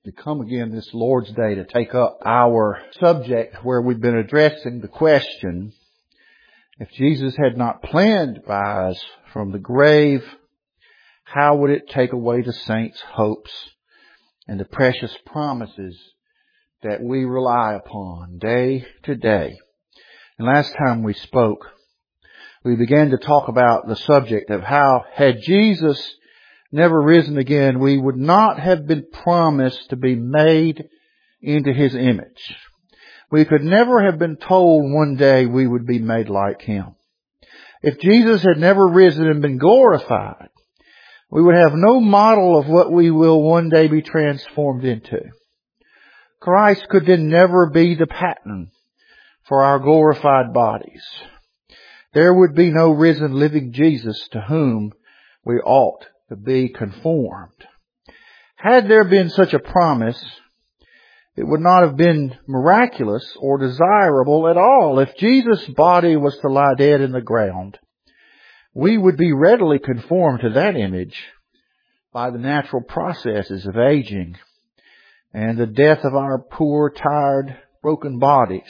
to come again this Lord's Day to take up our subject where we've been addressing the question, if Jesus had not planned to rise from the grave, how would it take away the saints' hopes and the precious promises that we rely upon day to day? And last time we spoke, we began to talk about the subject of how had Jesus never risen again, we would not have been promised to be made into His image. We could never have been told one day we would be made like Him. If Jesus had never risen and been glorified, we would have no model of what we will one day be transformed into. Christ could then never be the pattern for our glorified bodies. There would be no risen living Jesus to whom we ought to be conformed. Had there been such a promise, it would not have been miraculous or desirable at all. If Jesus' body was to lie dead in the ground, we would be readily conformed to that image by the natural processes of aging and the death of our poor, tired, broken bodies.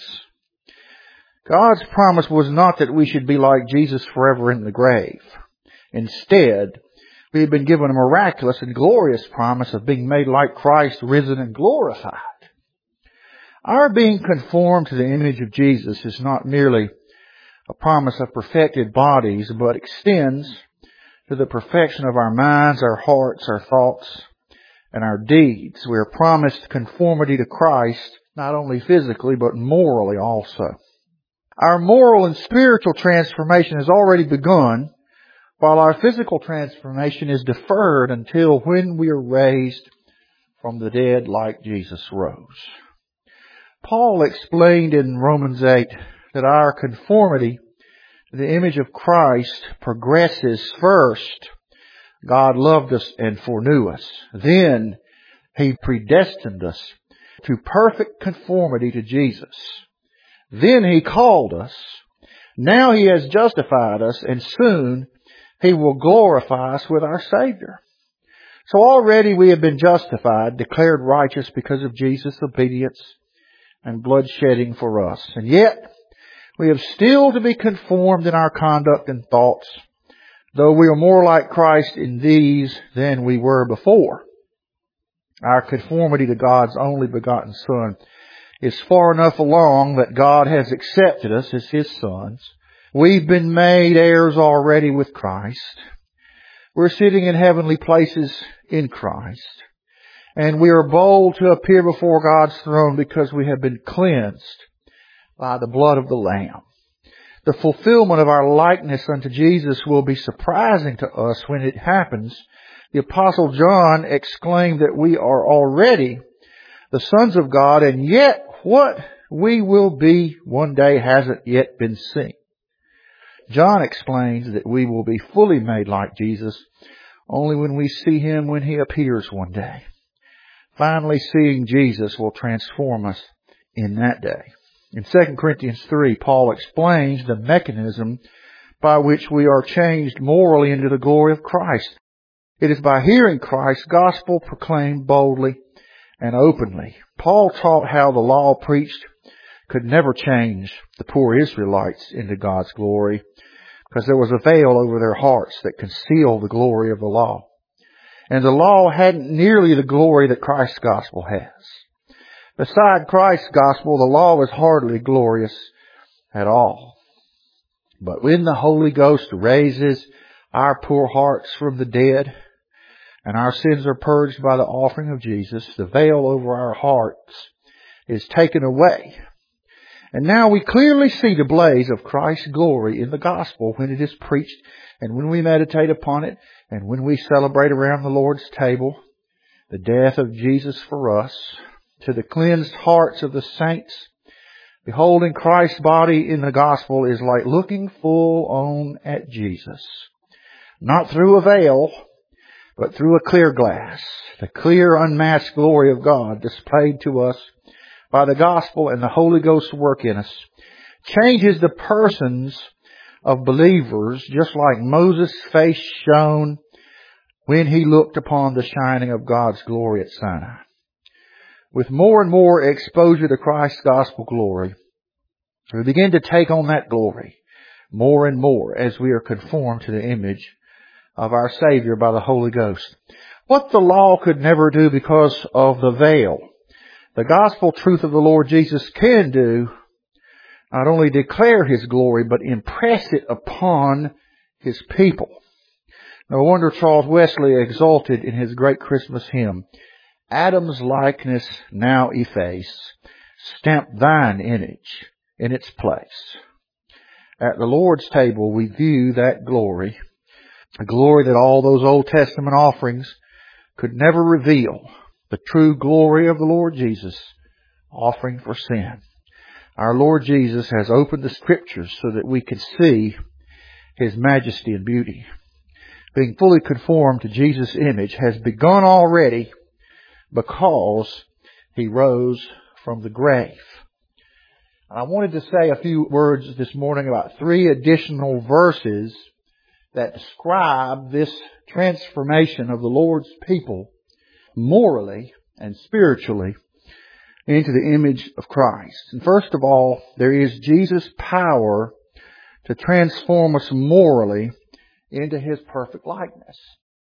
God's promise was not that we should be like Jesus forever in the grave. Instead, we have been given a miraculous and glorious promise of being made like Christ, risen and glorified. Our being conformed to the image of Jesus is not merely a promise of perfected bodies, but extends to the perfection of our minds, our hearts, our thoughts, and our deeds. We are promised conformity to Christ, not only physically, but morally also. Our moral and spiritual transformation has already begun, while our physical transformation is deferred until when we are raised from the dead like Jesus rose. Paul explained in Romans 8 that our conformity to the image of Christ progresses first. God loved us and foreknew us. Then He predestined us to perfect conformity to Jesus. Then He called us. Now He has justified us, and soon He will glorify us with our Savior. So already we have been justified, declared righteous because of Jesus' obedience and blood shedding for us. And yet, we have still to be conformed in our conduct and thoughts, though we are more like Christ in these than we were before. Our conformity to God's only begotten Son is far enough along that God has accepted us as His sons. We've been made heirs already with Christ. We're sitting in heavenly places in Christ. And we are bold to appear before God's throne because we have been cleansed by the blood of the Lamb. The fulfillment of our likeness unto Jesus will be surprising to us when it happens. The Apostle John exclaimed that we are already the sons of God, and yet what we will be one day hasn't yet been seen. John explains that we will be fully made like Jesus only when we see Him when He appears one day. Finally, seeing Jesus will transform us in that day. In 2 Corinthians 3, Paul explains the mechanism by which we are changed morally into the glory of Christ. It is by hearing Christ's gospel proclaimed boldly and openly. Paul taught how the law preached could never change the poor Israelites into God's glory, because there was a veil over their hearts that concealed the glory of the law. And the law hadn't nearly the glory that Christ's gospel has. Beside Christ's gospel, the law is hardly glorious at all. But when the Holy Ghost raises our poor hearts from the dead, and our sins are purged by the offering of Jesus, the veil over our hearts is taken away. And now we clearly see the blaze of Christ's glory in the gospel when it is preached, and when we meditate upon it, and when we celebrate around the Lord's table the death of Jesus for us. To the cleansed hearts of the saints, beholding Christ's body in the gospel is like looking full on at Jesus. Not through a veil, but through a clear glass. The clear, unmasked glory of God displayed to us by the gospel and the Holy Ghost's work in us changes the persons of believers, just like Moses' face shone when he looked upon the shining of God's glory at Sinai. with more and more exposure to Christ's gospel glory, we begin to take on that glory more and more as we are conformed to the image of our Savior by the Holy Ghost. What the law could never do because of the veil, the gospel truth of the Lord Jesus can do, not only declare His glory, but impress it upon His people. No wonder Charles Wesley exulted in his great Christmas hymn, Adam's likeness now efface, stamp thine image in its place. At the Lord's table we view that glory, a glory that all those Old Testament offerings could never reveal, the true glory of the Lord Jesus, offering for sin. Our Lord Jesus has opened the Scriptures so that we could see His majesty and beauty. Being fully conformed to Jesus' image has begun already because He rose from the grave. I wanted to say a few words this morning about 3 additional verses that describe this transformation of the Lord's people morally and spiritually into the image of Christ. And first of all, there is Jesus' power to transform us morally into His perfect likeness.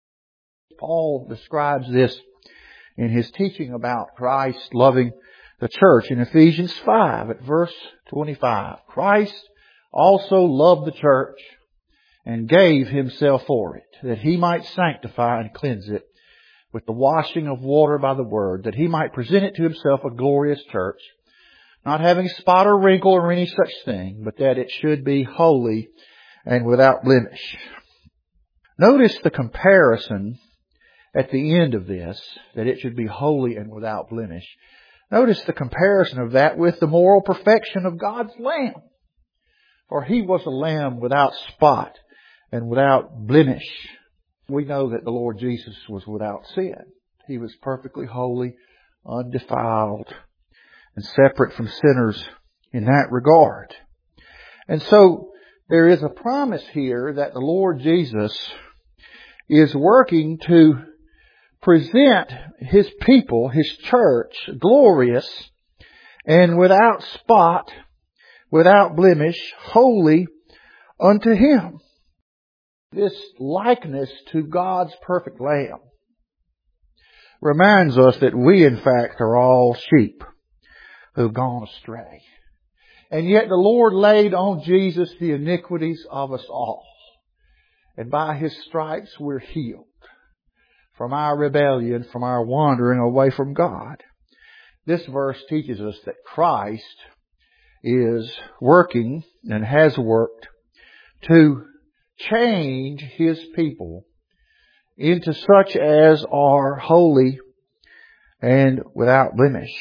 Paul describes this in his teaching about Christ loving the church in Ephesians 5 at verse 25. Christ also loved the church and gave Himself for it, that He might sanctify and cleanse it with the washing of water by the Word, that He might present it to Himself a glorious church, not having spot or wrinkle or any such thing, but that it should be holy and without blemish. Notice the comparison at the end of this, that it should be holy and without blemish. Notice the comparison of that with the moral perfection of God's Lamb. For He was a lamb without spot and without blemish. We know that the Lord Jesus was without sin. He was perfectly holy, undefiled, and separate from sinners in that regard. And so there is a promise here that the Lord Jesus is working to present His people, His church, glorious and without spot, without blemish, holy unto Him. This likeness to God's perfect Lamb reminds us that we in fact are all sheep who've gone astray. And yet the Lord laid on Jesus the iniquities of us all. And by His stripes we're healed from our rebellion, from our wandering away from God. This verse teaches us that Christ is working and has worked to change His people into such as are holy and without blemish.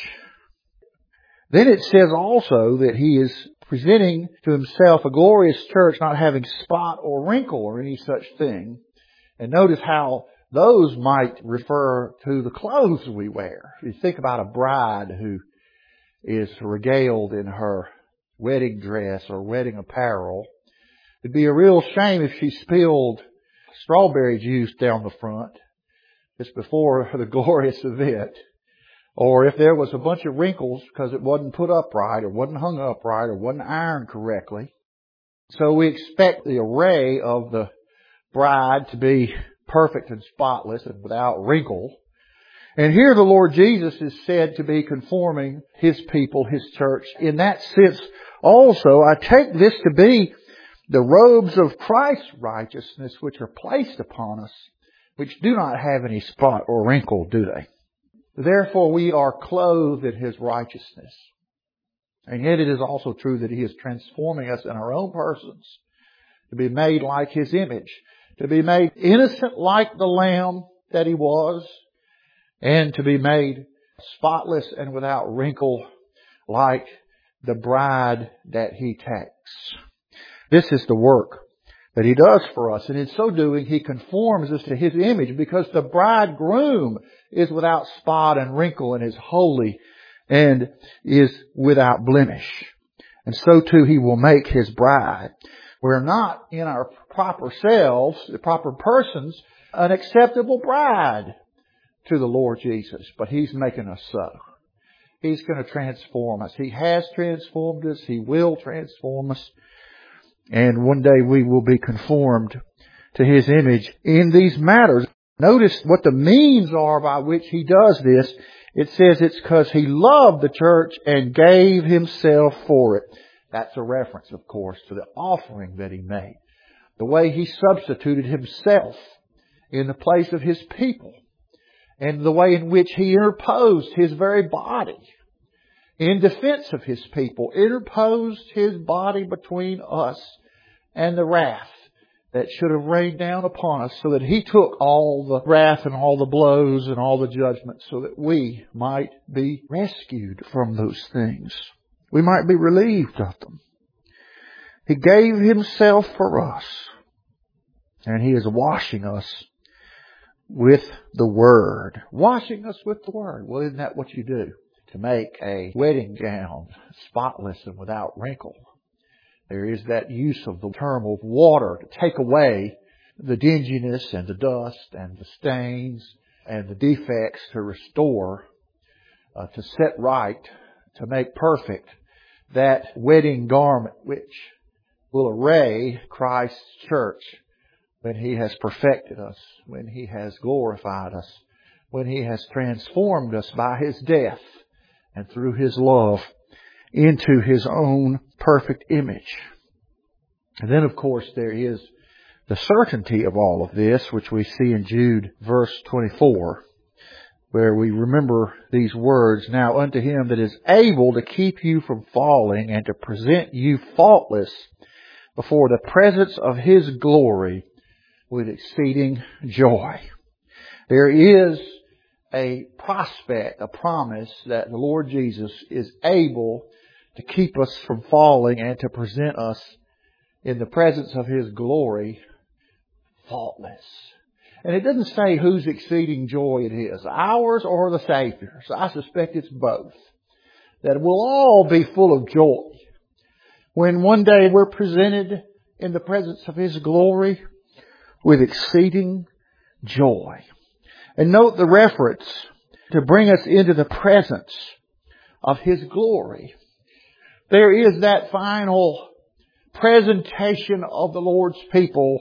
Then it says also that He is presenting to Himself a glorious church not having spot or wrinkle or any such thing. And notice how those might refer to the clothes we wear. If you think about a bride who is regaled in her wedding dress or wedding apparel, it'd be a real shame if she spilled strawberry juice down the front just before the glorious event. Or if there was a bunch of wrinkles because it wasn't put up right or wasn't hung up right or wasn't ironed correctly. So we expect the array of the bride to be perfect and spotless and without wrinkle. And here the Lord Jesus is said to be conforming His people, His church. In that sense also, I take this to be the robes of Christ's righteousness which are placed upon us, which do not have any spot or wrinkle, do they? Therefore we are clothed in His righteousness. And yet it is also true that He is transforming us in our own persons to be made like His image, to be made innocent like the Lamb that He was, and to be made spotless and without wrinkle like the bride that He takes. This is the work that He does for us. And in so doing, He conforms us to His image because the bridegroom is without spot and wrinkle and is holy and is without blemish. And so too He will make His bride. We're not in our proper selves, the proper persons, an acceptable bride to the Lord Jesus, but He's making us so. He's going to transform us. He has transformed us. He will transform us. And one day we will be conformed to His image in these matters. Notice what the means are by which He does this. It says it's because He loved the church and gave Himself for it. That's a reference, of course, to the offering that He made. The way He substituted Himself in the place of His people. And the way in which He interposed His very body in defense of His people. Interposed His body between us and the wrath that should have rained down upon us, so that He took all the wrath and all the blows and all the judgments so that we might be rescued from those things. We might be relieved of them. He gave Himself for us, and He is washing us with the Word. Washing us with the Word. Well, isn't that what you do? To make a wedding gown spotless and without wrinkle. There is that use of the term of water to take away the dinginess and the dust and the stains and the defects, to restore, to set right, to make perfect that wedding garment which will array Christ's church when He has perfected us, when He has glorified us, when He has transformed us by His death and through His love into His own perfect image. And then, of course, there is the certainty of all of this, which we see in Jude verse 24, where we remember these words, "Now unto Him that is able to keep you from falling and to present you faultless before the presence of His glory with exceeding joy." There is a prospect, a promise that the Lord Jesus is able to keep us from falling and to present us in the presence of His glory faultless. And it doesn't say whose exceeding joy it is, ours or the Savior's. I suspect it's both. That we'll all be full of joy when one day we're presented in the presence of His glory with exceeding joy. And note the reference to bring us into the presence of His glory. There is that final presentation of the Lord's people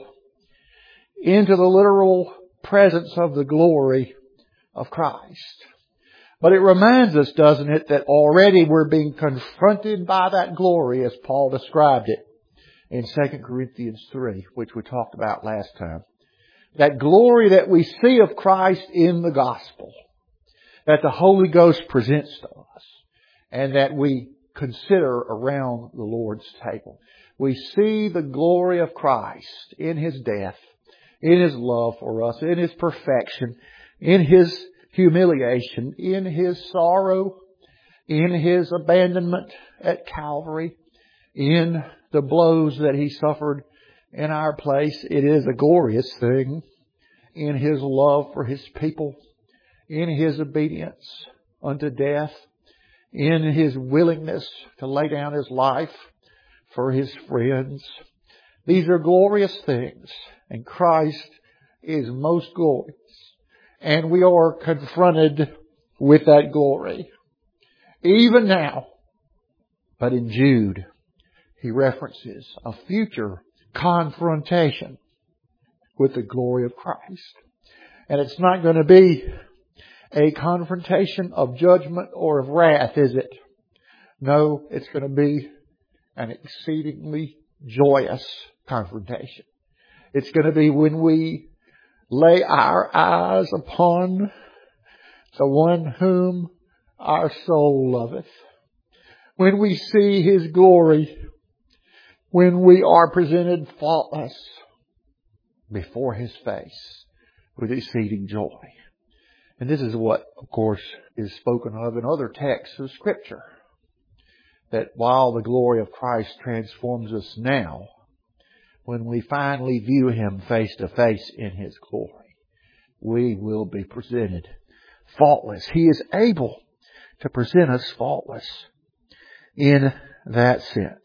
into the literal presence of the glory of Christ. But it reminds us, doesn't it, that already we're being confronted by that glory as Paul described it in 2 Corinthians 3, which we talked about last time. That glory that we see of Christ in the gospel, that the Holy Ghost presents to us, and that we consider around the Lord's table. We see the glory of Christ in His death, in His love for us, in His perfection, in His humiliation, in His sorrow, in His abandonment at Calvary, in the blows that He suffered in our place. It is a glorious thing. In His love for His people, in His obedience unto death, in His willingness to lay down His life for His friends. These are glorious things, and Christ is most glorious. And we are confronted with that glory, even now. But in Jude, he references a future confrontation with the glory of Christ. And it's not going to be a confrontation of judgment or of wrath, is it? No, it's going to be an exceedingly joyous confrontation. It's going to be when we lay our eyes upon the one whom our soul loveth. When we see His glory, when we are presented faultless before His face with exceeding joy. And this is what, of course, is spoken of in other texts of Scripture. That while the glory of Christ transforms us now, when we finally view Him face to face in His glory, we will be presented faultless. He is able to present us faultless in that sense.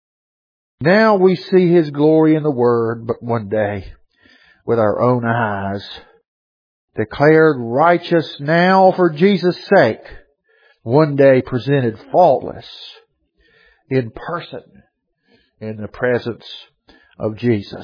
Now we see His glory in the Word, but one day, with our own eyes, declared righteous now for Jesus' sake one day presented faultless in person in the presence of Jesus.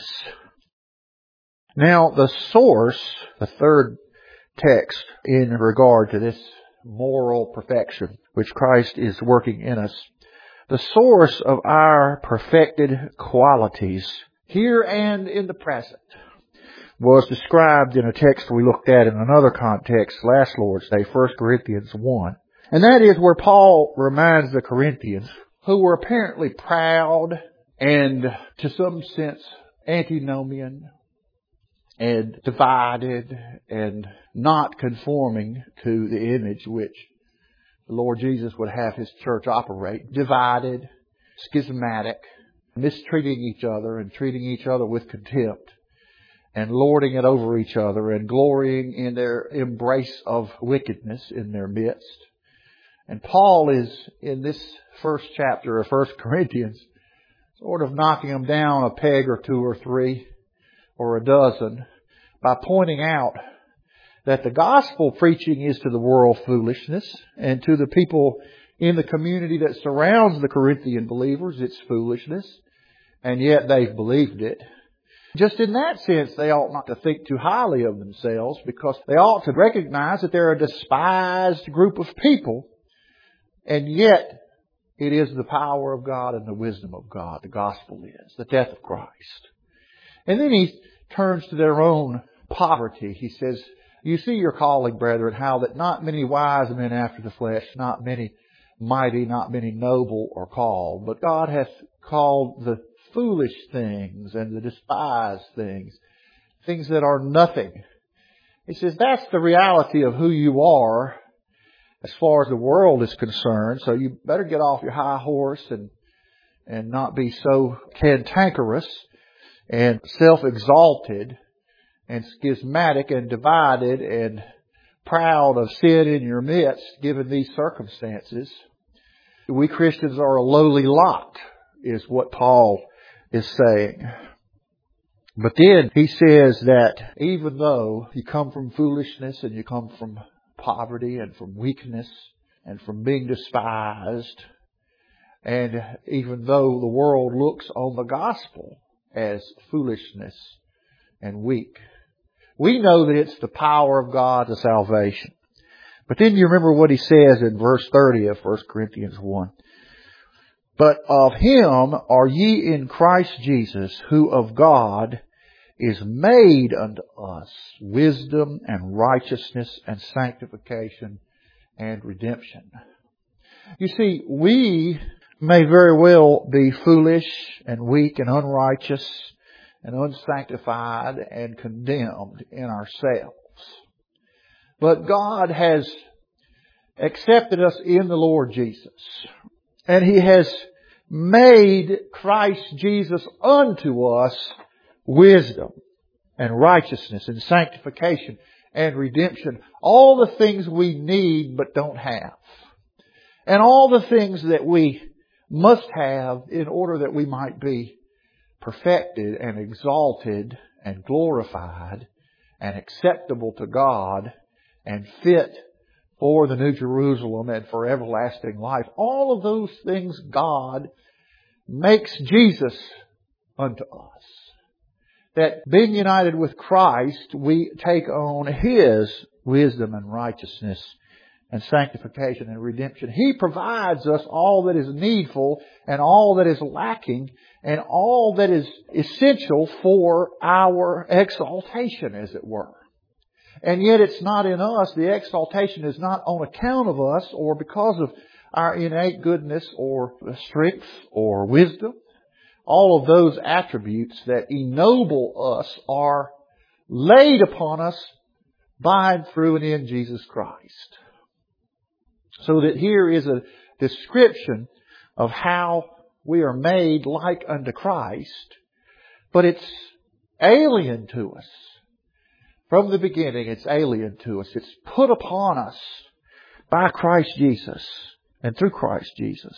Now, the source, the third text in regard to this moral perfection which Christ is working in us, the source of our perfected qualities here and in the present was described in a text we looked at in another context last Lord's Day, 1 Corinthians 1. And that is where Paul reminds the Corinthians, who were apparently proud and to some sense antinomian and divided and not conforming to the image which the Lord Jesus would have His church operate, divided, schismatic, mistreating each other and treating each other with contempt, and lording it over each other and glorying in their embrace of wickedness in their midst. And Paul is, in this first chapter of 1 Corinthians, sort of knocking them down a peg or two or three or a dozen by pointing out that the gospel preaching is to the world foolishness, and to the people in the community that surrounds the Corinthian believers it's foolishness, and yet they've believed it. Just in that sense, they ought not to think too highly of themselves, because they ought to recognize that they're a despised group of people, and yet it is the power of God and the wisdom of God. The gospel is the death of Christ. And then he turns to their own poverty. He says, "You see your calling, brethren, how that not many wise men after the flesh, not many mighty, not many noble are called, but God hath called the foolish things and the despised things, things that are nothing." He says that's the reality of who you are as far as the world is concerned. So you better get off your high horse and not be so cantankerous and self-exalted and schismatic and divided and proud of sin in your midst, given these circumstances. We Christians are a lowly lot, is what Paul is saying. But then he says that even though you come from foolishness and you come from poverty and from weakness and from being despised, and even though the world looks on the gospel as foolishness and weak, we know that it's the power of God to salvation. But then you remember what he says in verse 30 of 1 Corinthians 1. "But of Him are ye in Christ Jesus, who of God is made unto us wisdom and righteousness and sanctification and redemption." You see, we may very well be foolish and weak and unrighteous and unsanctified and condemned in ourselves. But God has accepted us in the Lord Jesus, and He has made Christ Jesus unto us wisdom and righteousness and sanctification and redemption. All the things we need but don't have. And all the things that we must have in order that we might be perfected and exalted and glorified and acceptable to God and fit for the New Jerusalem and for everlasting life. All of those things God makes Jesus unto us. That being united with Christ, we take on His wisdom and righteousness and sanctification and redemption. He provides us all that is needful and all that is lacking and all that is essential for our exaltation, as it were. And yet it's not in us. The exaltation is not on account of us or because of our innate goodness or strength or wisdom. All of those attributes that ennoble us are laid upon us by and through and in Jesus Christ. So that here is a description of how we are made like unto Christ, but it's alien to us. From the beginning, it's alien to us. It's put upon us by Christ Jesus and through Christ Jesus.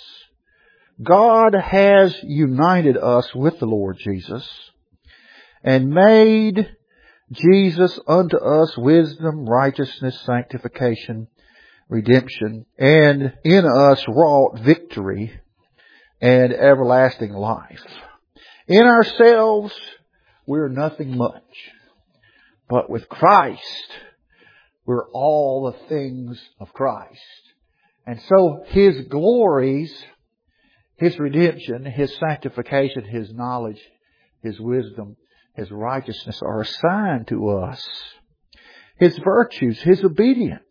God has united us with the Lord Jesus and made Jesus unto us wisdom, righteousness, sanctification, redemption, and in us wrought victory and everlasting life. In ourselves, we're nothing much. But with Christ, we're all the things of Christ. And so His glories, His redemption, His sanctification, His knowledge, His wisdom, His righteousness are assigned to us. His virtues, His obedience.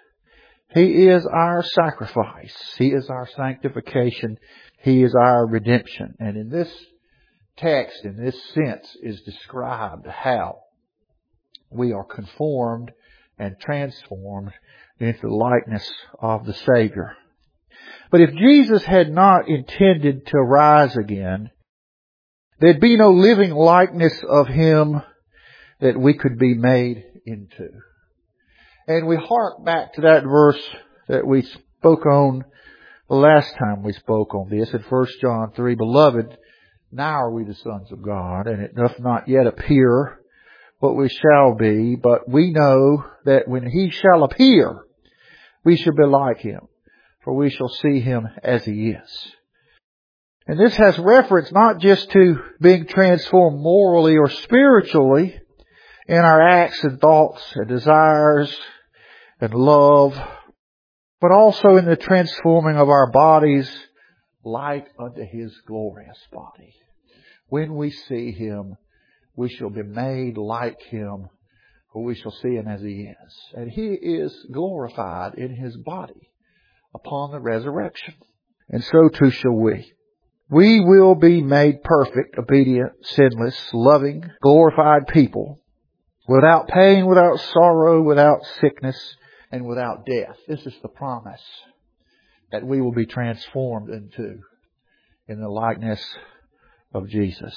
He is our sacrifice. He is our sanctification. He is our redemption. And in this text, in this sense, is described how we are conformed and transformed into the likeness of the Savior. But if Jesus had not intended to rise again, there'd be no living likeness of Him that we could be made into. And we hark back to that verse that we spoke on the last time we spoke on this in 1 John 3. Beloved, now are we the sons of God, and it doth not yet appear what we shall be, but we know that when He shall appear, we shall be like Him, for we shall see Him as He is. And this has reference not just to being transformed morally or spiritually in our acts and thoughts and desires and love, but also in the transforming of our bodies like unto His glorious body. When we see Him, we shall be made like Him, for we shall see Him as He is. And He is glorified in His body upon the resurrection. And so too shall we. We will be made perfect, obedient, sinless, loving, glorified people, without pain, without sorrow, without sickness, and without death. This is the promise that we will be transformed into in the likeness of Jesus.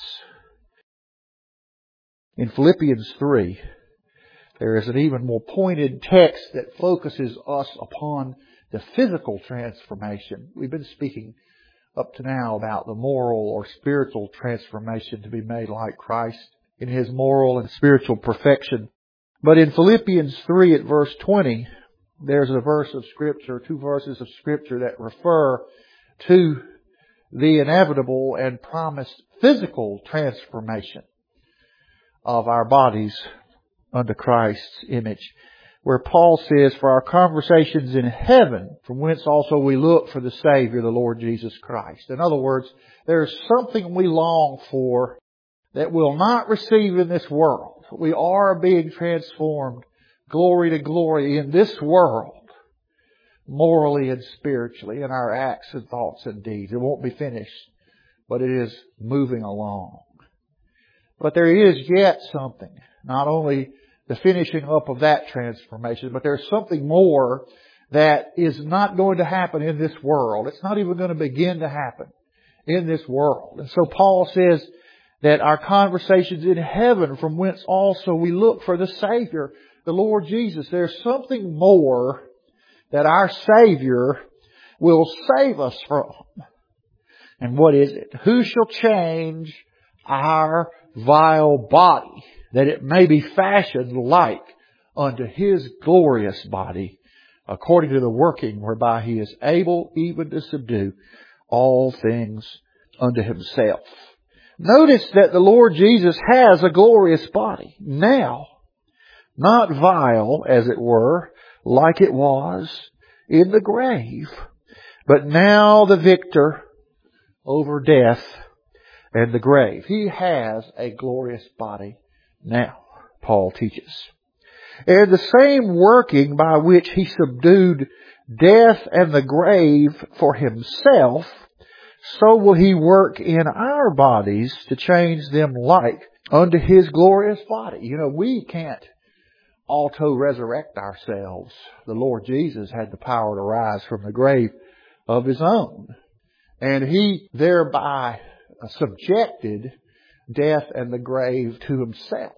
In Philippians 3, there is an even more pointed text that focuses us upon the physical transformation. We've been speaking up to now about the moral or spiritual transformation to be made like Christ in His moral and spiritual perfection. But in Philippians 3 at verse 20, there's a verse of Scripture, two verses of Scripture that refer to the inevitable and promised physical transformation of our bodies unto Christ's image, where Paul says, for our conversations in heaven, from whence also we look for the Savior, the Lord Jesus Christ. In other words, there's something we long for that we'll not receive in this world. We are being transformed glory to glory in this world, morally and spiritually, in our acts and thoughts and deeds. It won't be finished, but it is moving along. But there is yet something, not only the finishing up of that transformation, but there's something more that is not going to happen in this world. It's not even going to begin to happen in this world. And so Paul says that our conversations in heaven, from whence also we look for the Savior, the Lord Jesus. There's something more that our Savior will save us from. And what is it? Who shall change our vile body, that it may be fashioned like unto His glorious body, according to the working whereby He is able even to subdue all things unto Himself. Notice that the Lord Jesus has a glorious body now, not vile, as it were, like it was in the grave, but now the victor over death and the grave. He has a glorious body now, Paul teaches. And the same working by which He subdued death and the grave for Himself, so will He work in our bodies to change them like unto His glorious body. You know, we can't auto-resurrect ourselves. The Lord Jesus had the power to rise from the grave of His own. And He thereby subjected death and the grave to Himself.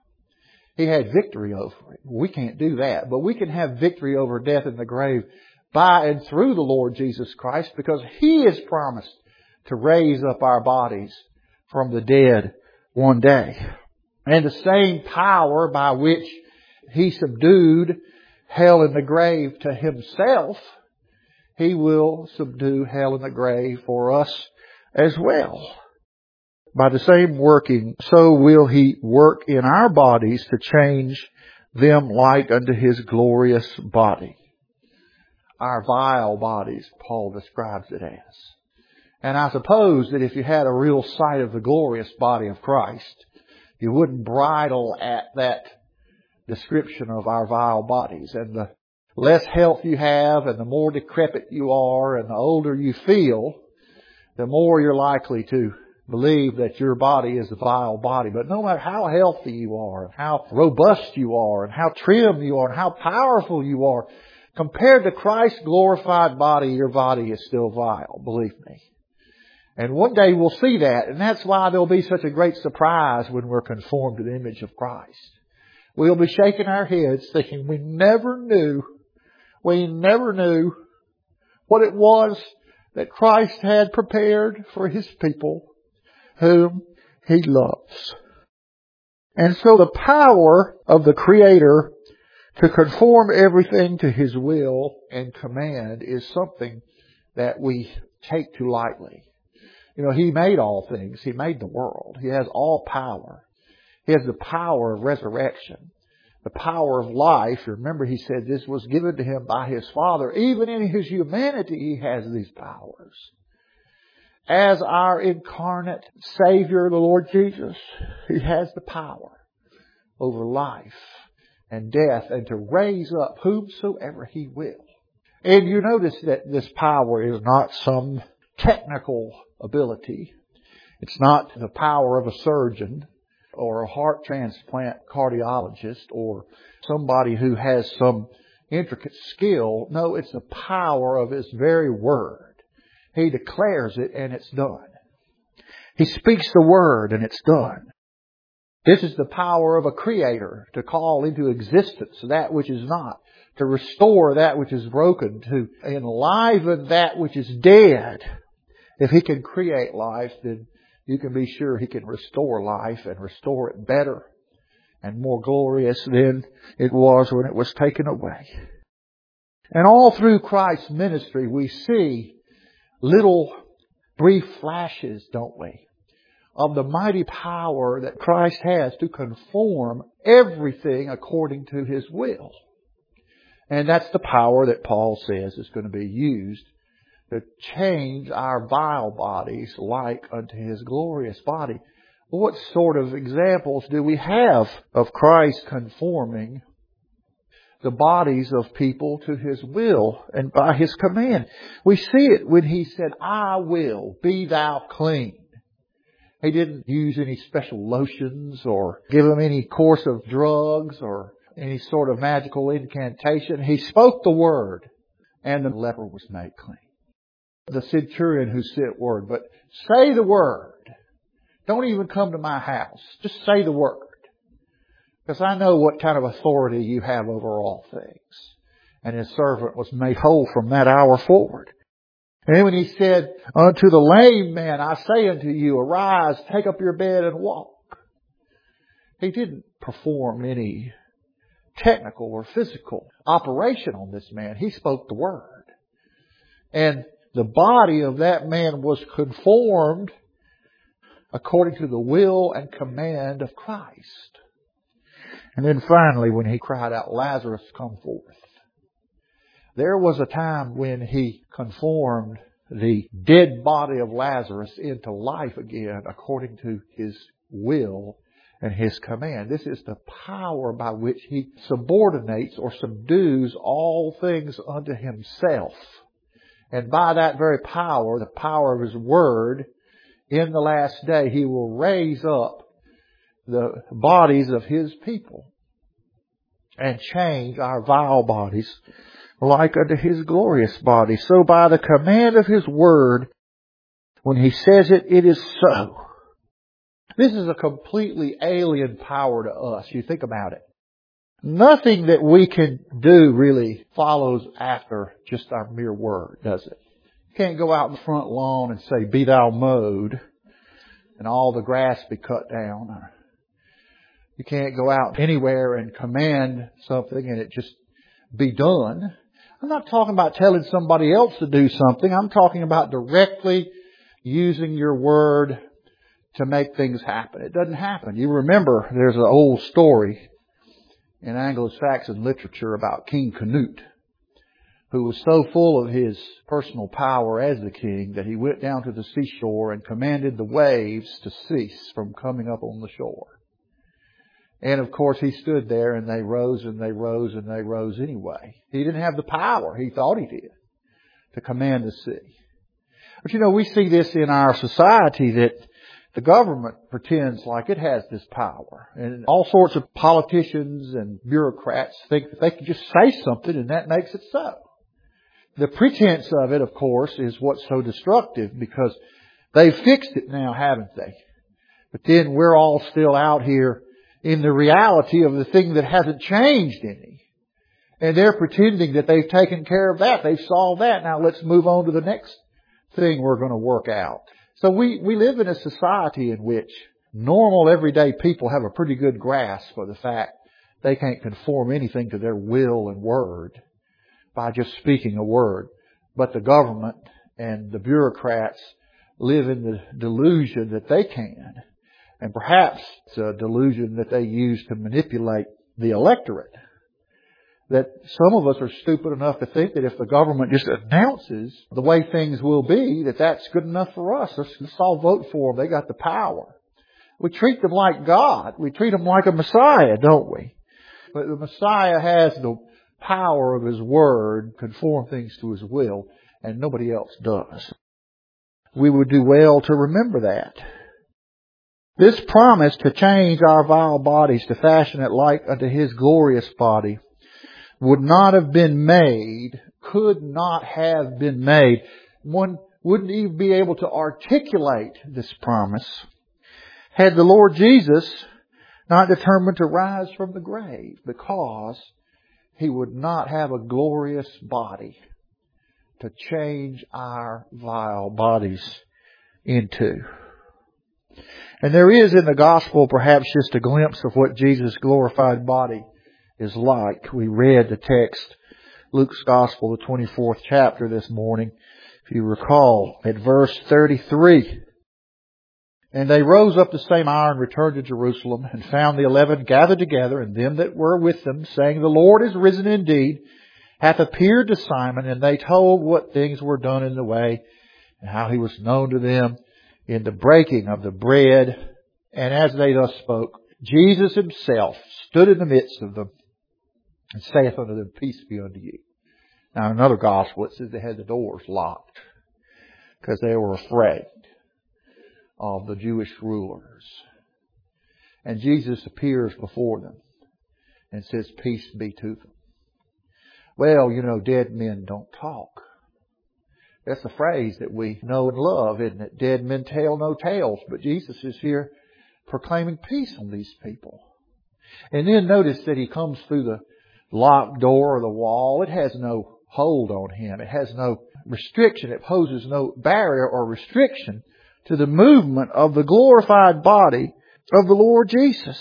He had victory over it. We can't do that. But we can have victory over death and the grave by and through the Lord Jesus Christ, because He has promised to raise up our bodies from the dead one day. And the same power by which He subdued hell and the grave to Himself, He will subdue hell and the grave for us as well. By the same working, so will He work in our bodies to change them like unto His glorious body. Our vile bodies, Paul describes it as. And I suppose that if you had a real sight of the glorious body of Christ, you wouldn't bridle at that description of our vile bodies. And the less health you have and the more decrepit you are and the older you feel, the more you're likely to believe that your body is a vile body. But no matter how healthy you are, and how robust you are, and how trim you are, and how powerful you are, compared to Christ's glorified body, your body is still vile, believe me. And one day we'll see that, and that's why there'll be such a great surprise when we're conformed to the image of Christ. We'll be shaking our heads thinking we never knew what it was that Christ had prepared for His people whom He loves. And so the power of the Creator to conform everything to His will and command is something that we take too lightly. You know, He made all things. He made the world. He has all power. He has the power of resurrection, the power of life. Remember, He said this was given to Him by His Father. Even in His humanity, He has these powers. As our incarnate Savior, the Lord Jesus, He has the power over life and death and to raise up whomsoever He will. And you notice that this power is not some technical ability. It's not the power of a surgeon or a heart transplant cardiologist or somebody who has some intricate skill. No, it's the power of His very word. He declares it and it's done. He speaks the word and it's done. This is the power of a creator to call into existence that which is not, to restore that which is broken, to enliven that which is dead. If He can create life, then you can be sure He can restore life and restore it better and more glorious than it was when it was taken away. And all through Christ's ministry, we see little brief flashes, don't we, of the mighty power that Christ has to conform everything according to His will. And that's the power that Paul says is going to be used to change our vile bodies like unto His glorious body. What sort of examples do we have of Christ conforming the bodies of people to His will and by His command? We see it when He said, I will, be thou clean. He didn't use any special lotions or give them any course of drugs or any sort of magical incantation. He spoke the word and the leper was made clean. The centurion who sent word, but say the word. Don't even come to my house. Just say the word. Because I know what kind of authority you have over all things. And his servant was made whole from that hour forward. And then when he said, unto the lame man, I say unto you, arise, take up your bed and walk. He didn't perform any technical or physical operation on this man. He spoke the word. And the body of that man was conformed according to the will and command of Christ. And then finally, when He cried out, Lazarus, come forth. There was a time when He conformed the dead body of Lazarus into life again according to His will and His command. This is the power by which He subordinates or subdues all things unto Himself. And by that very power, the power of His word, in the last day, He will raise up the bodies of His people and change our vile bodies like unto His glorious body. So by the command of His word, when He says it, it is so. This is a completely alien power to us. You think about it. Nothing that we can do really follows after just our mere word, does it? You can't go out in the front lawn and say, be thou mowed, and all the grass be cut down. You can't go out anywhere and command something and it just be done. I'm not talking about telling somebody else to do something. I'm talking about directly using your word to make things happen. It doesn't happen. You remember there's an old story in Anglo-Saxon literature about King Canute, who was so full of his personal power as the king that he went down to the seashore and commanded the waves to cease from coming up on the shore. And of course he stood there and they rose and they rose and they rose anyway. He didn't have the power, he thought he did, to command the sea. But we see this in our society, that the government pretends like it has this power. And all sorts of politicians and bureaucrats think that they can just say something and that makes it so. The pretense of it, of course, is what's so destructive, because they've fixed it now, haven't they? But then we're all still out here in the reality of the thing that hasn't changed any. And they're pretending that they've taken care of that. They've solved that. Now let's move on to the next thing we're going to work out. So we live in a society in which normal everyday people have a pretty good grasp of the fact they can't conform anything to their will and word by just speaking a word. But the government and the bureaucrats live in the delusion that they can. And perhaps it's a delusion that they use to manipulate the electorate. That some of us are stupid enough to think that if the government just announces the way things will be, that that's good enough for us. Let's all vote for them. They got the power. We treat them like God. We treat them like a Messiah, don't we? But the Messiah has the power of His Word, conform things to His will, and nobody else does. We would do well to remember that. This promise to change our vile bodies to fashion it like unto His glorious body would not have been made, could not have been made. One wouldn't even be able to articulate this promise had the Lord Jesus not determined to rise from the grave, because He would not have a glorious body to change our vile bodies into. And there is in the gospel perhaps just a glimpse of what Jesus' glorified body is like. We read the text, Luke's Gospel, the 24th chapter this morning, if you recall, at verse 33. And they rose up the same hour and returned to Jerusalem, and found the 11 gathered together, and them that were with them, saying, The Lord is risen indeed, hath appeared to Simon. And they told what things were done in the way, and how He was known to them in the breaking of the bread. And as they thus spoke, Jesus Himself stood in the midst of them, and saith unto them, Peace be unto you. Now in another gospel it says they had the doors locked, because they were afraid of the Jewish rulers. And Jesus appears before them and says, Peace be to them. Well, dead men don't talk. That's a phrase that we know and love, isn't it? Dead men tell no tales. But Jesus is here proclaiming peace on these people. And then notice that He comes through the locked door or the wall. It has no hold on Him. It has no restriction. It poses no barrier or restriction to the movement of the glorified body of the Lord Jesus.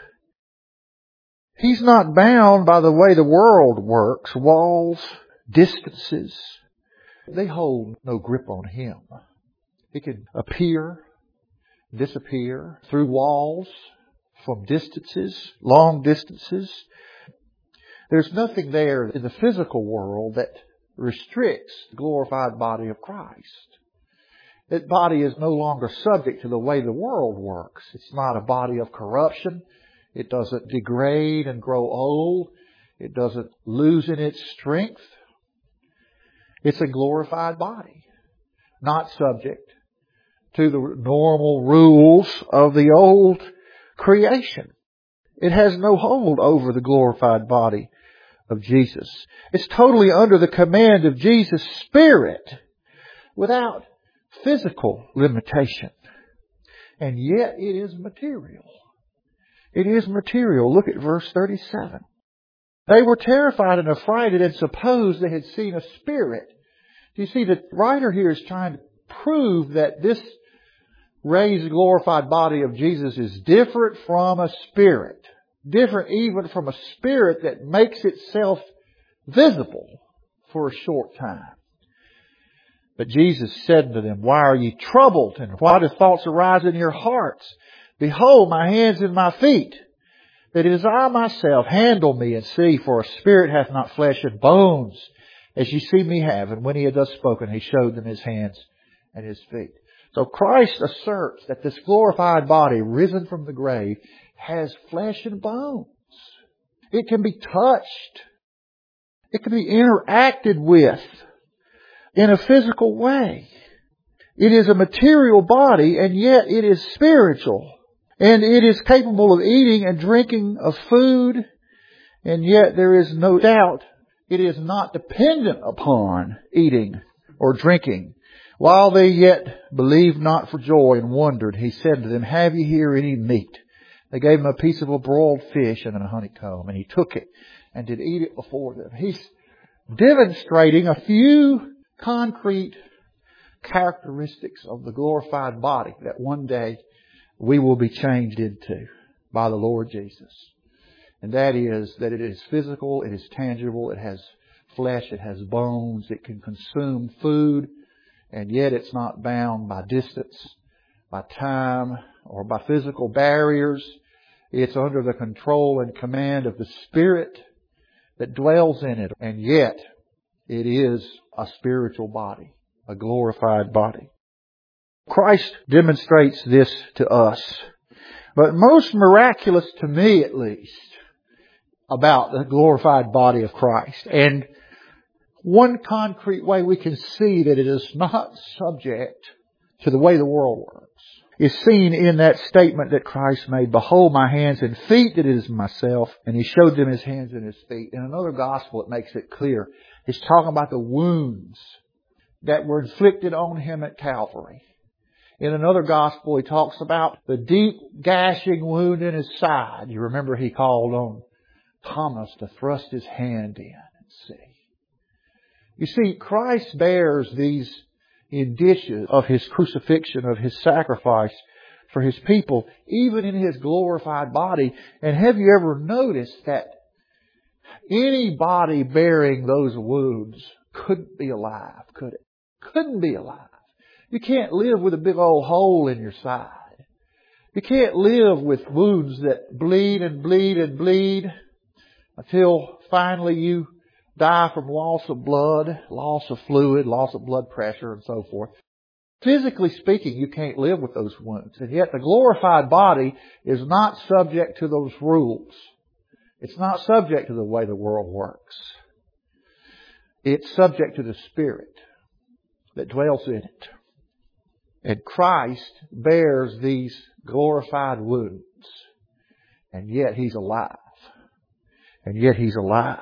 He's not bound by the way the world works. Walls, distances, they hold no grip on Him. He can appear, disappear through walls, from distances, long distances. There's nothing there in the physical world that restricts the glorified body of Christ. That body is no longer subject to the way the world works. It's not a body of corruption. It doesn't degrade and grow old. It doesn't lose in its strength. It's a glorified body, not subject to the normal rules of the old creation. It has no hold over the glorified body of Jesus. It's totally under the command of Jesus' Spirit, without physical limitation. And yet it is material. It is material. Look at verse 37. They were terrified and affrighted and supposed they had seen a spirit. You see, the writer here is trying to prove that this raised, glorified body of Jesus is different from a spirit. Different even from a spirit that makes itself visible for a short time. But Jesus said to them, why are ye troubled? And why do thoughts arise in your hearts? Behold, my hands and my feet, that it is I myself. Handle me and see, for a spirit hath not flesh and bones, as ye see me have. And when he had thus spoken, he showed them his hands and his feet. So Christ asserts that this glorified body, risen from the grave, has flesh and bones. It can be touched. It can be interacted with in a physical way. It is a material body, and yet it is spiritual. And it is capable of eating and drinking of food, and yet there is no doubt it is not dependent upon eating or drinking. While they yet believed not for joy and wondered, he said to them, have ye here any meat? They gave him a piece of a broiled fish and a honeycomb, and he took it and did eat it before them. He's demonstrating a few concrete characteristics of the glorified body that one day we will be changed into by the Lord Jesus. And that is that it is physical, it is tangible, it has flesh, it has bones, it can consume food, and yet it's not bound by distance, by time, or by physical barriers. It's under the control and command of the Spirit that dwells in it, and yet it is a spiritual body, a glorified body. Christ demonstrates this to us. But most miraculous to me, at least, about the glorified body of Christ, and one concrete way we can see that it is not subject to the way the world works, is seen in that statement that Christ made, behold my hands and feet, that it is myself. And he showed them his hands and his feet. In another gospel, it makes it clear. He's talking about the wounds that were inflicted on him at Calvary. In another gospel, he talks about the deep gashing wound in his side. You remember he called on Thomas to thrust his hand in and see. You see, Christ bears these indicia of his crucifixion, of his sacrifice for his people, even in his glorified body. And have you ever noticed that any body bearing those wounds couldn't be alive, could it? Couldn't be alive. You can't live with a big old hole in your side. You can't live with wounds that bleed and bleed and bleed until finally you die from loss of blood, loss of fluid, loss of blood pressure, and so forth. Physically speaking, you can't live with those wounds. And yet the glorified body is not subject to those rules. It's not subject to the way the world works. It's subject to the Spirit that dwells in it. And Christ bears these glorified wounds. And yet He's alive. And yet He's alive.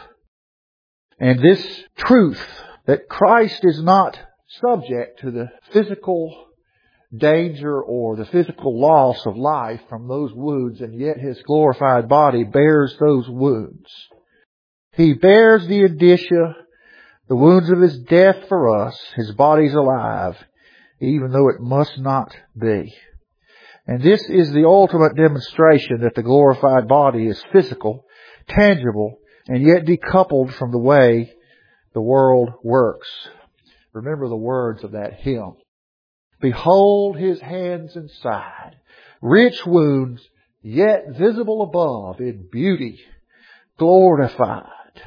And this truth that Christ is not subject to the physical danger or the physical loss of life from those wounds, and yet His glorified body bears those wounds. He bears the indicia, the wounds of His death for us. His body's alive, even though it must not be. And this is the ultimate demonstration that the glorified body is physical, tangible, and yet decoupled from the way the world works. Remember the words of that hymn. Behold His hands and side, rich wounds, yet visible above in beauty, glorified.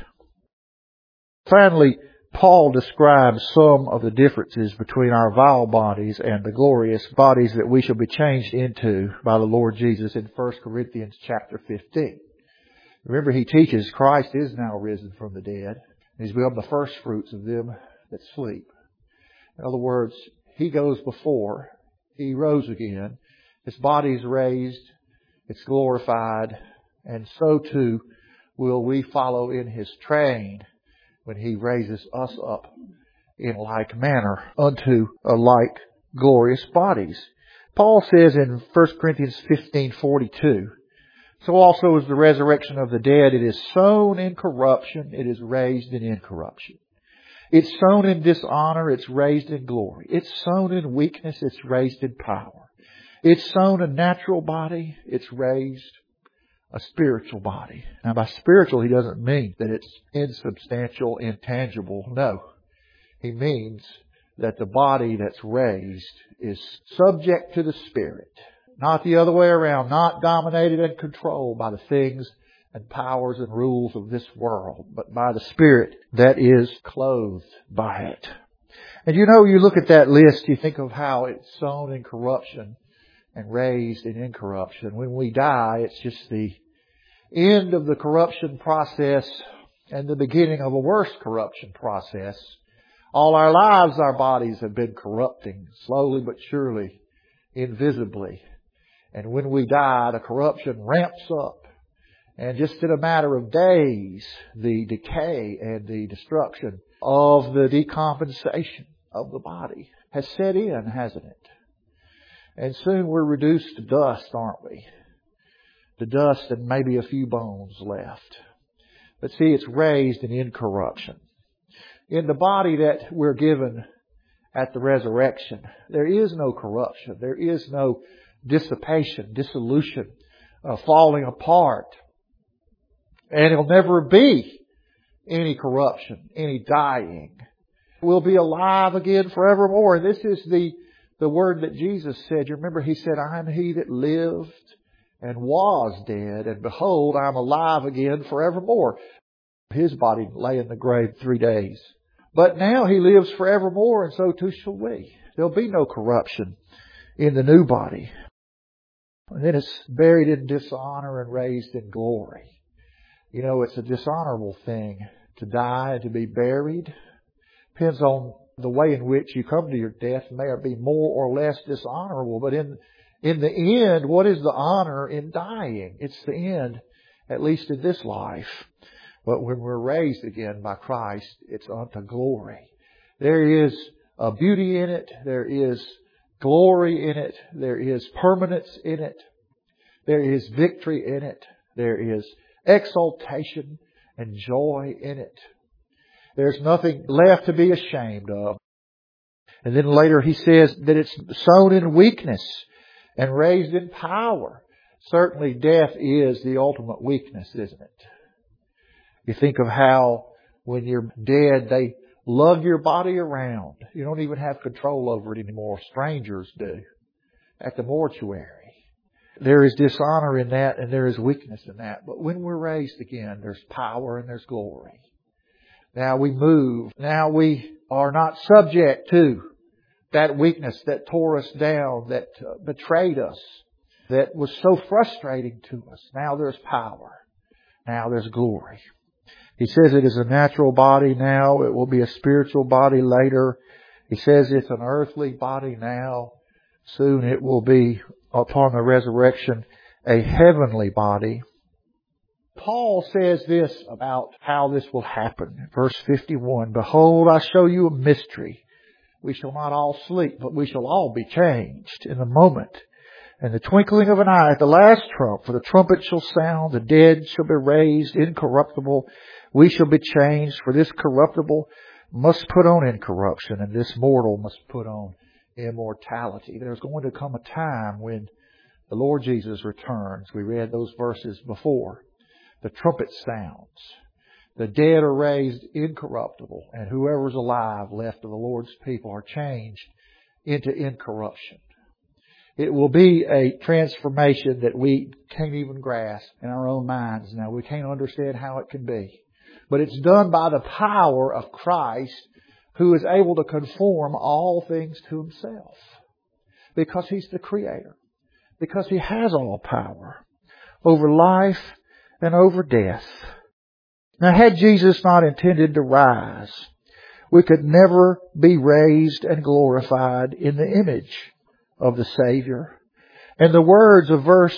Finally, Paul describes some of the differences between our vile bodies and the glorious bodies that we shall be changed into by the Lord Jesus in 1 Corinthians chapter 15. Remember, he teaches Christ is now risen from the dead. He's become the first fruits of them that sleep. In other words, He goes before. He rose again. His body's raised. It's glorified. And so too will we follow in His train when He raises us up in like manner unto a like glorious bodies. Paul says in 1 Corinthians 15:42, so also is the resurrection of the dead. It is sown in corruption. It is raised in incorruption. It's sown in dishonor. It's raised in glory. It's sown in weakness. It's raised in power. It's sown a natural body. It's raised a spiritual body. Now by spiritual, he doesn't mean that it's insubstantial, intangible. No. He means that the body that's raised is subject to the Spirit. Not the other way around. Not dominated and controlled by the things and powers and rules of this world, but by the Spirit that is clothed by it. And you look at that list, you think of how it's sown in corruption and raised in incorruption. When we die, it's just the end of the corruption process and the beginning of a worse corruption process. All our lives, our bodies have been corrupting, slowly but surely, invisibly. And when we die, the corruption ramps up. And just in a matter of days, the decay and the destruction of the decompensation of the body has set in, hasn't it? And soon we're reduced to dust, aren't we? To dust and maybe a few bones left. But see, it's raised in incorruption. In the body that we're given at the resurrection, there is no corruption. There is no dissipation, dissolution, falling apart. And it'll never be any corruption, any dying. We'll be alive again forevermore. And this is the word that Jesus said. You remember He said, I am He that lived and was dead, and behold, I am alive again forevermore. His body lay in the grave 3 days. But now He lives forevermore, and so too shall we. There'll be no corruption in the new body. And then it's buried in dishonor and raised in glory. It's a dishonorable thing to die and to be buried. Depends on the way in which you come to your death. It may be more or less dishonorable. But in the end, what is the honor in dying? It's the end, at least in this life. But when we're raised again by Christ, it's unto glory. There is a beauty in it. There is glory in it. There is permanence in it. There is victory in it. There is exaltation and joy in it. There's nothing left to be ashamed of. And then later he says that it's sown in weakness and raised in power. Certainly death is the ultimate weakness, isn't it? You think of how when you're dead, they lug your body around. You don't even have control over it anymore. Strangers do at the mortuary. There is dishonor in that and there is weakness in that. But when we're raised again, there's power and there's glory. Now we move. Now we are not subject to that weakness that tore us down, that betrayed us, that was so frustrating to us. Now there's power. Now there's glory. He says it is a natural body now. It will be a spiritual body later. He says it's an earthly body now. Soon it will be, upon the resurrection, a heavenly body. Paul says this about how this will happen. Verse 51, Behold, I show you a mystery. We shall not all sleep, but we shall all be changed in a moment. In the twinkling of an eye, at the last trump, for the trumpet shall sound, the dead shall be raised incorruptible. We shall be changed, for this corruptible must put on incorruption, and this mortal must put on immortality. There's going to come a time when the Lord Jesus returns. We read those verses before. The trumpet sounds. The dead are raised incorruptible, and whoever's alive left of the Lord's people are changed into incorruption. It will be a transformation that we can't even grasp in our own minds now. We can't understand how it can be. But it's done by the power of Christ, who is able to conform all things to Himself. Because He's the Creator. Because He has all power over life and over death. Now, had Jesus not intended to rise, we could never be raised and glorified in the image of the Savior. And the words of verse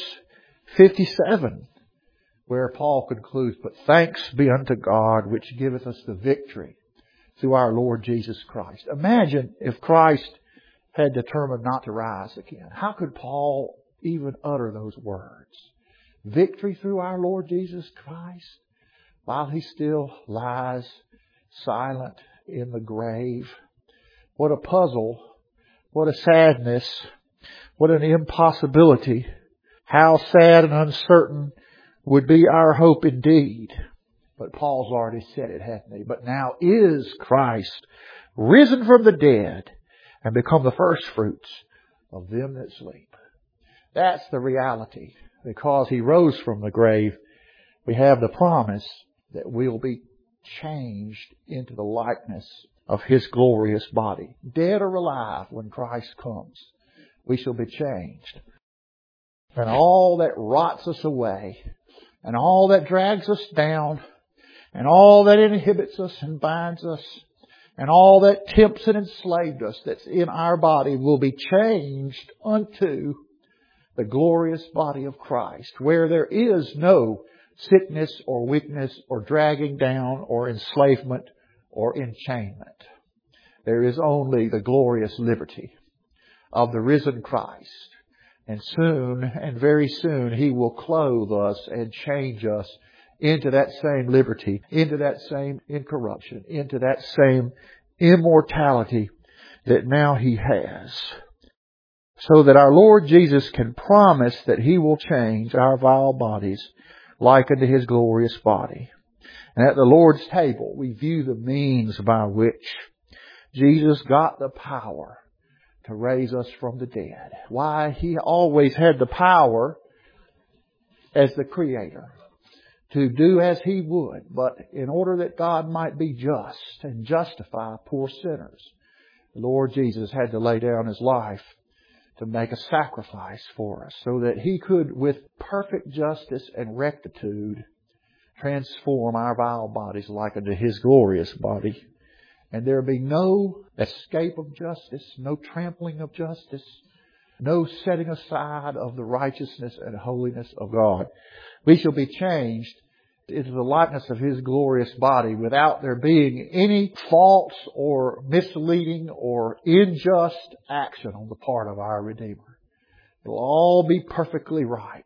57, where Paul concludes, But thanks be unto God, which giveth us the victory through our Lord Jesus Christ. Imagine if Christ had determined not to rise again. How could Paul even utter those words? Victory through our Lord Jesus Christ, while He still lies silent in the grave. What a puzzle. What a sadness. What an impossibility. How sad and uncertain would be our hope indeed. But Paul's already said it, hasn't he? But now is Christ risen from the dead and become the first fruits of them that sleep. That's the reality. Because He rose from the grave, we have the promise that we'll be changed into the likeness of His glorious body. Dead or alive, when Christ comes, we shall be changed. And all that rots us away, and all that drags us down, and all that inhibits us and binds us, and all that tempts and enslaved us that's in our body will be changed unto the glorious body of Christ, where there is no sickness or weakness or dragging down or enslavement or enchainment. There is only the glorious liberty of the risen Christ. And soon, and very soon, He will clothe us and change us into that same liberty, into that same incorruption, into that same immortality that now He has. So that our Lord Jesus can promise that He will change our vile bodies like unto His glorious body. And at the Lord's table, we view the means by which Jesus got the power to raise us from the dead. Why? He always had the power as the Creator to do as He would. But in order that God might be just and justify poor sinners, the Lord Jesus had to lay down His life to make a sacrifice for us so that He could, with perfect justice and rectitude, transform our vile bodies like unto His glorious body. And there be no escape of justice, no trampling of justice, no setting aside of the righteousness and holiness of God. We shall be changed into the likeness of His glorious body without there being any false or misleading or unjust action on the part of our Redeemer. It'll all be perfectly right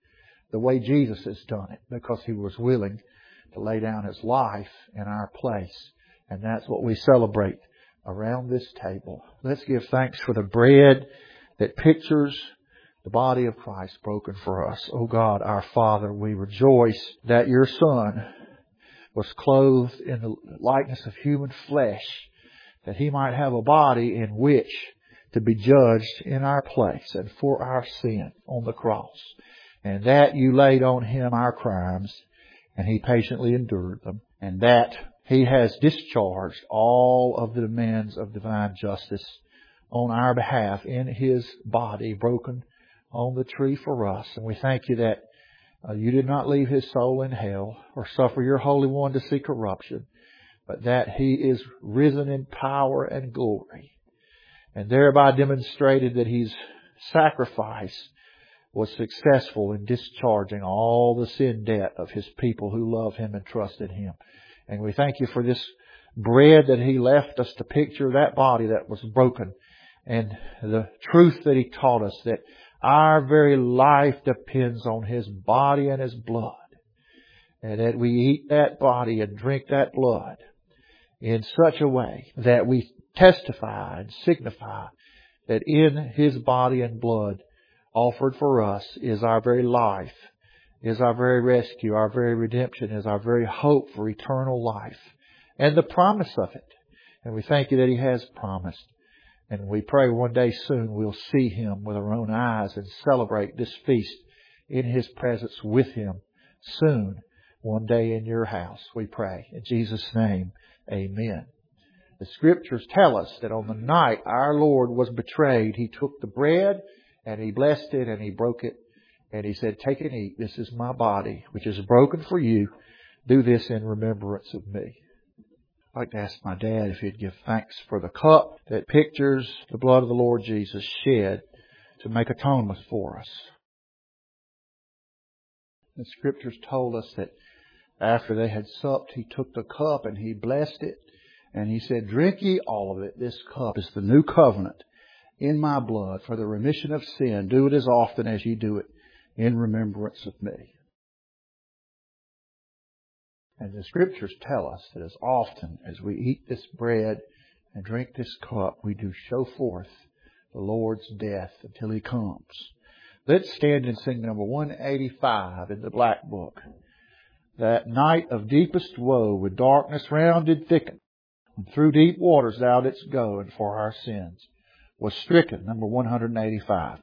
the way Jesus has done it, because He was willing to lay down His life in our place. And that's what we celebrate around this table. Let's give thanks for the bread that pictures the body of Christ broken for us. O God, our Father, we rejoice that Your Son was clothed in the likeness of human flesh, that He might have a body in which to be judged in our place and for our sin on the cross. And that You laid on Him our crimes, and He patiently endured them. And that He has discharged all of the demands of divine justice on our behalf in His body broken on the tree for us. And we thank You that You did not leave His soul in hell or suffer Your Holy One to see corruption, but that He is risen in power and glory, and thereby demonstrated that His sacrifice was successful in discharging all the sin debt of His people who love Him and trust in Him. And we thank You for this bread that He left us to picture that body that was broken, and the truth that He taught us, that our very life depends on His body and His blood, and that we eat that body and drink that blood in such a way that we testify and signify that in His body and blood offered for us is our very life, is our very rescue, our very redemption, is our very hope for eternal life, and the promise of it. And we thank You that He has promised. And we pray one day soon we'll see Him with our own eyes and celebrate this feast in His presence with Him soon, one day in Your house, we pray. In Jesus' name, amen. The Scriptures tell us that on the night our Lord was betrayed, He took the bread and He blessed it and He broke it. And He said, "Take and eat. This is My body, which is broken for you. Do this in remembrance of Me." I'd like to ask my dad if he'd give thanks for the cup that pictures the blood of the Lord Jesus shed to make atonement for us. The Scriptures told us that after they had supped, He took the cup and He blessed it. And He said, "Drink ye all of it. This cup is the new covenant in My blood for the remission of sin. Do it as often as ye do it in remembrance of Me." And the Scriptures tell us that as often as we eat this bread and drink this cup, we do show forth the Lord's death until He comes. Let's stand and sing number 185 in the Black Book. That night of deepest woe, with darkness round did thicken, and through deep waters thou didst go, and for our sins was stricken, number 185.